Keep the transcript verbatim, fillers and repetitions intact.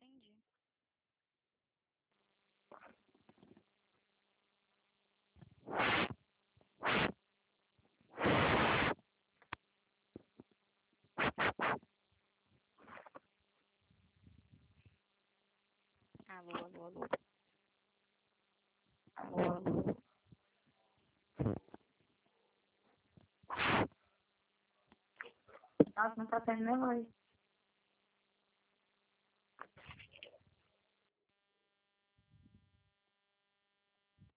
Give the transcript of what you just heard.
Entendi. Alô, alô, alô. Alô, alô. Nossa, não tá saindo nem voz.